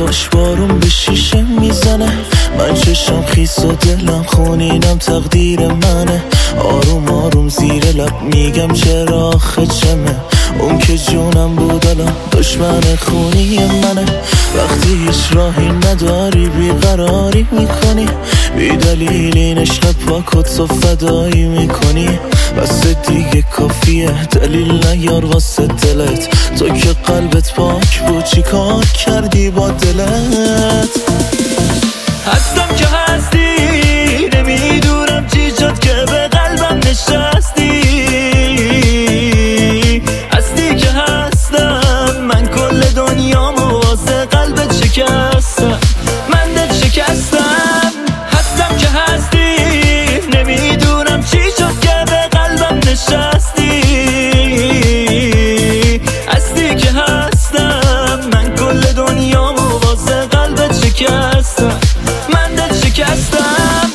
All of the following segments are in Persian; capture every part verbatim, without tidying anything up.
یواش بارون به شیشه میزنه، من چشم خیس و دلم خونینم تقدیر منه. آروم آروم زیر لب میگم چرا آخه چمه، اون که جونم بود الان دشمن خونی منه. وقتی هیچ راهی نداری بیقراری میکنی، بی دلیل این عشق پاکت و فدایی میکنی. بس دیگه کافیه دلیل نیار واسه دلت، تو که قلبت پاک بود چی کار کردی با دلت؟ هستم که هستی، نمیدونم چی شد که به قلبم نشستی. هستی که هستم، من کل دنیامو واسه قلبت شکستم، من دل شکستم. هستم که هستی، نمیدونم چی شد که به قلبم نشستی. هستی که هستم، من کل دنیامو واسه قلبت شکستم، من دل شکستم.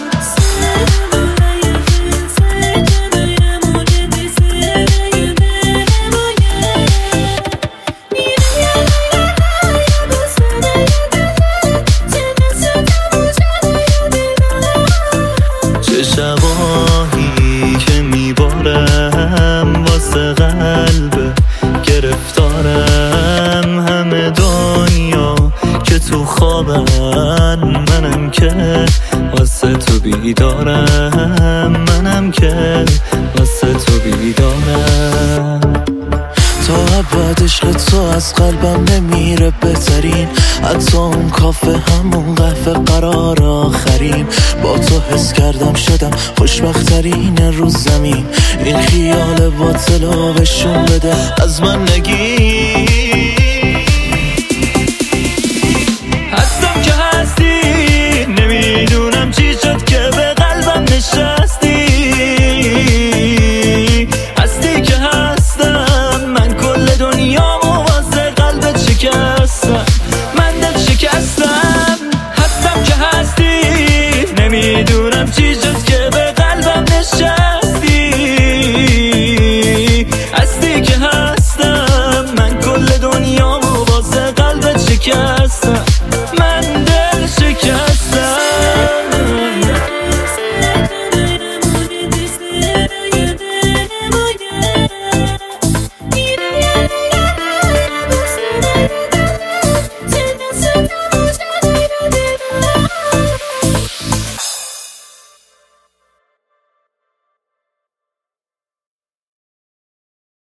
چه شباهی که میبارم واسه قلب گرفتارم، همه دنیا که تو خوابن، منم که واسه تو بیدارم، منم که واسه تو بیدارم. تا ابد عشق تو از قلبم نمیره بهترین، حتی اون کافه همون قهوه قرار آخرین. با تو حس کردم شدم خوشبخترین روز زمین، این خیال باطل آبشون بده از من نگی.